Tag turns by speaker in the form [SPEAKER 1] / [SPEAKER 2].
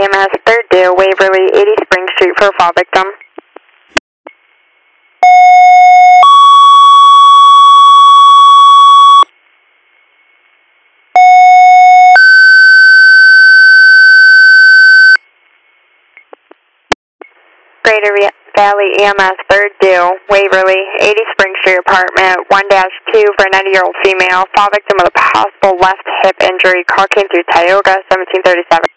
[SPEAKER 1] EMS, third due, Waverly, 80 Spring Street for a fall victim. Greater Valley EMS, third due, Waverly, 80 Spring Street apartment, 1-2 for a 90-year-old female, fall victim with a possible left hip injury. Call came through Tioga, 1737.